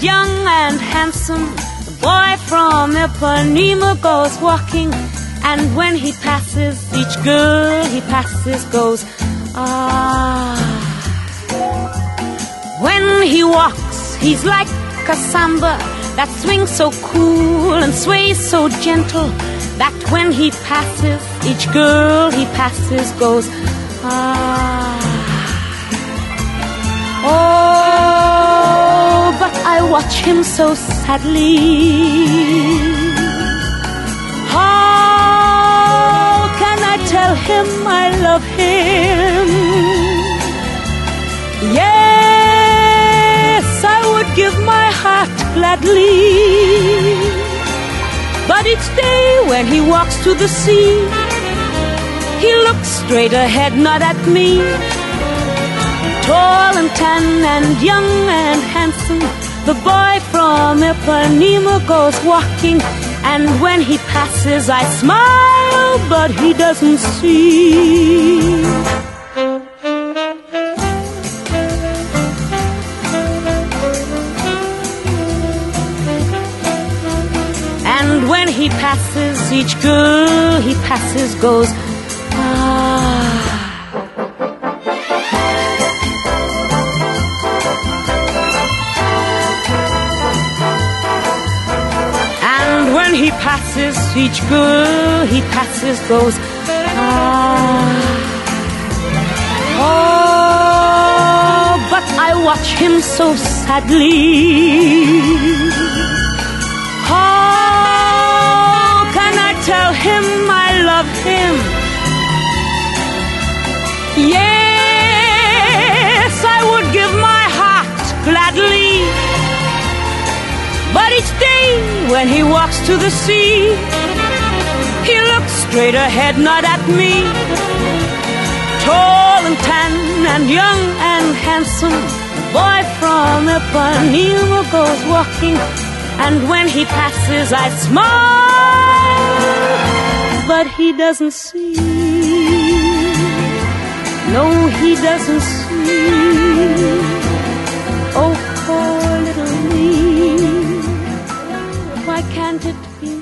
young and handsome, the boy from Ipanema goes walking, and when he passes, each girl he passes goes, ah. When he walks, he's like a samba that swings so cool and sways so gentle, that when he passes, each girl he passes goes, ah. Oh, but I watch him so sadly. How can I tell him I love him? Yes, I would give my heart gladly, but each day when he walks to the sea, he looks straight ahead, not at me. Tall and tan and young and handsome, the boy from Ipanema goes walking, and when he passes I smile, but he doesn't see. And when he passes, each girl he passes goes, ah. When he passes, each girl he passes goes, ah. Oh, but I watch him so sadly. How can I tell him I love him? Yes, I would give my heart gladly, but each day when he walks to the sea, he looks straight ahead, not at me. Tall and tan and young and handsome, the boy from Ipanema goes walking, and when he passes I smile, but he doesn't see. No, he doesn't see. Oh, poor little me, why can't it be